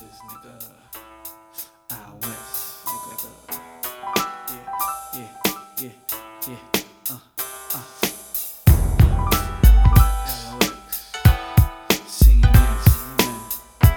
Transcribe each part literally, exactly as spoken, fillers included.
Texas, nigga. Out west, nigga. Yeah, yeah, yeah, yeah. Uh, uh. L O X. Singing man, singing man.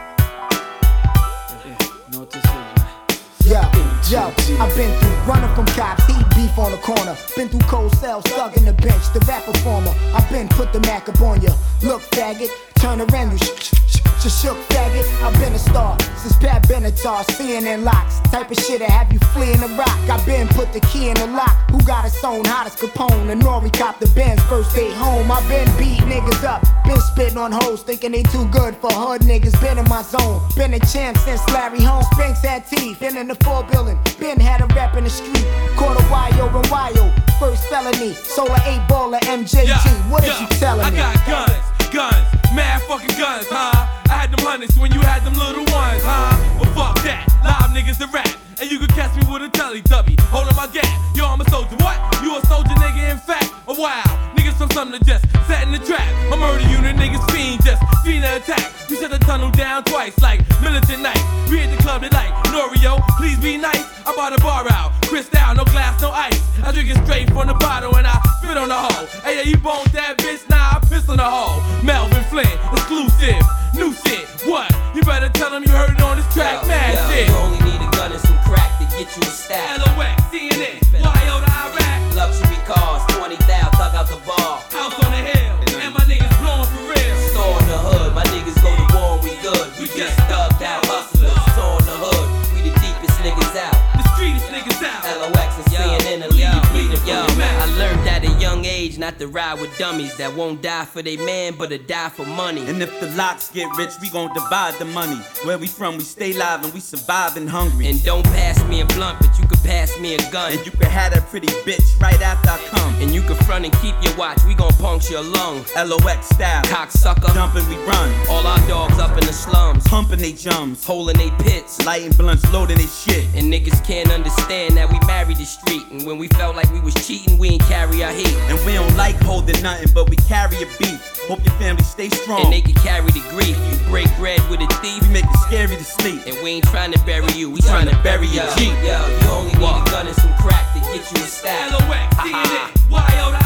Yeah, yeah. Know what this is, right? Yo, yo, I've been through running from cops, heat beef on the corner. Been through cold cells, stuck in the bench, the rap performer. I've been put the Mac up on ya. Look, faggot, turn around, you sh sh sh sh shook, faggot. I've been a star since Pat Benatar, seeing in locks. Type of shit that have you fleeing the rock. I've been put the key in the lock. Who got his own hottest Capone? And Nori cop the Benz first day home. I've been beat niggas up, been spitting on hoes, thinking they too good for hood niggas. Been in my zone, been a champ since Larry Holmes. Banks had teeth, been in the four building. Been had a rap in the street, caught a Y O and Y O. First felony, sold a eight baller M J T. Yeah, what yeah, is you telling I me? I got guns, guns, mad fucking guns, huh? I had them hundreds when you had them little ones, huh? Well, fuck that, live niggas to rap. And you can catch me with a Teletubby, holding my gap. Yo, I'm a soldier, what? You a soldier, nigga, in fact? Oh, wow, niggas from something to just set in the trap. My murder unit, niggas fiend, just fiend to attack. We shut the tunnel down twice, like militant night. We hit the club, they like, Norio, please be nice. I bought a bar out, crystal, no glass, no ice. I drink it straight from the bottle and I spit on the hoe. Hey, yeah, you boned that bitch, nah, I piss on the hoe. Melvin Flynn, exclusive, new shit, what? You better tell them you heard it on this track, yo, mad yo, shit. You only need a gun and some crack to get you a stack. L O X, C N N, Y O to Iraq. Luxury cars, twenty thousand, thug out the bar. House on the hill, and my niggas blowing for real. Store in the hood, my niggas go to war and we good. We just thugged out hustlers. Store in the hood, we the deepest niggas out. The streetest niggas out. L O X and C N N and leave you bleeding from Yo, your mouth. I learned at a young age not to ride with dummies that won't die for they man but to die for money. And if the locks get rich, we gon' divide the money. Where we from, we stay live and we surviving hungry. And don't pass me a blunt, but you can pass me a gun. And you can have that pretty bitch right after I come. And you can front and keep your watch, we gon' puncture your lung. L O X style, Cocksucker, jumping we run. all our dogs up in the slums, Pumping they jums, holding they pits. lighting blunts, loading they shit. And niggas can't understand that we married the street. And when we felt like we was cheating, we ain't carry our heat. And we don't like holding nothing, but we carry a beat. Hope your family stay strong. And they can carry the grief. You break bread with a thief, We make it scary to sleep. and we ain't trying to bury you, we trying to bury Yo, your Jeep. yo, you only need a gun and some crack to get you a stack. L O X, C N N, Y O to